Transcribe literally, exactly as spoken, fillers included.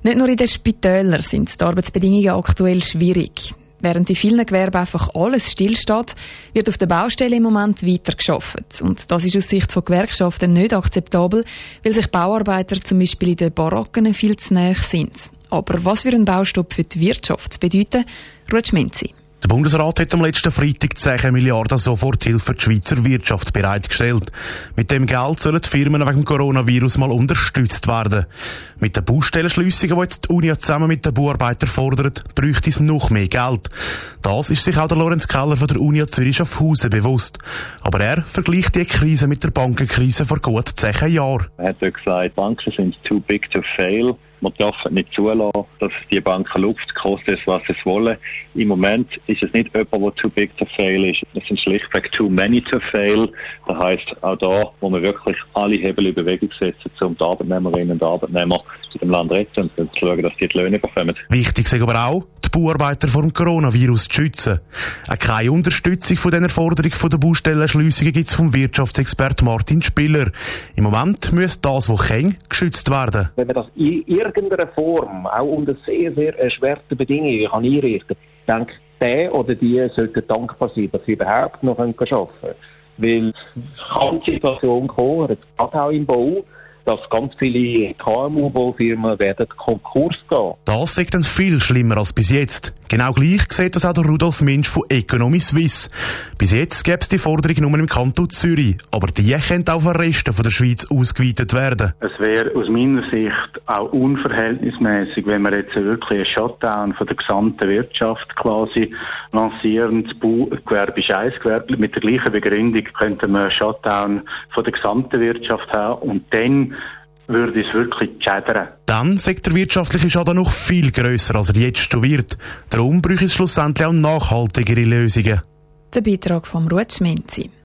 Nicht nur in den Spitälern sind die Arbeitsbedingungen aktuell schwierig. Während in vielen Gewerben einfach alles stillsteht, wird auf der Baustelle im Moment weiter gearbeitet. Und das ist aus Sicht von Gewerkschaften nicht akzeptabel, weil sich Bauarbeiter zum Beispiel in den Baracken viel zu nahe sind. Aber was für ein Baustopp für die Wirtschaft bedeutet, Ruth Schminzi. Der Bundesrat hat am letzten Freitag zehn Milliarden Soforthilfe für die Schweizer Wirtschaft bereitgestellt. Mit dem Geld sollen die Firmen wegen dem Coronavirus mal unterstützt werden. Mit den Baustellenschliessungen, die jetzt die Uni zusammen mit den Bauarbeitern fordert, bräuchte es noch mehr Geld. Das ist sich auch der Lorenz Keller von der Uni Zürich Schaffhausen bewusst. Aber er vergleicht die Krise mit der Bankenkrise vor gut zehn Jahren. Er hat gesagt, Banken sind too big to fail. Man darf nicht zulassen, dass die Banken Luft kosten, was sie wollen. Im Moment ist es nicht jemand, der too big to fail ist. Es sind schlichtweg too many to fail. Das heisst, auch da muss man wirklich alle Hebel in Bewegung setzen, um die Arbeitnehmerinnen und Arbeitnehmer in dem Land zu retten und zu schauen, dass die die Löhne bekommen. Wichtig ist aber auch, die Bauarbeiter vor dem Coronavirus zu schützen. Auch keine Unterstützung von dieser Forderung von der Baustellenschliessungen gibt es vom Wirtschaftsexpert Martin Spiller. Im Moment muss das, was kann, geschützt werden. Wenn man das in irgendeiner Form, auch unter sehr, sehr erschwerten Bedingungen kann einrichten kann, denke ich, der oder die sollten dankbar sein, dass sie überhaupt noch arbeiten können. Weil es kann die Situation kommen, jetzt gerade auch im Bau, dass ganz viele K M U-Baufirmen werden Konkurs gehen. Das ist dann viel schlimmer als bis jetzt. Genau gleich sieht das auch der Rudolf Minsch von Economy Suisse. Bis jetzt gäbe es die Forderung nur im Kanton Zürich, aber die könnte auch für den Rest der Schweiz ausgeweitet werden. Es wäre aus meiner Sicht auch unverhältnismäßig, wenn wir jetzt wirklich einen Shutdown von der gesamten Wirtschaft quasi lancieren. Das Baugewerbe ist ein Gewerbe. Mit der gleichen Begründung könnten wir einen Shutdown von der gesamten Wirtschaft haben und dann würde es wirklich schädern. Dann sagt der wirtschaftliche Schaden noch viel grösser, als er jetzt schon wird. Darum braucht es schlussendlich auch nachhaltigere Lösungen. Der Beitrag von Ruth Schminzi.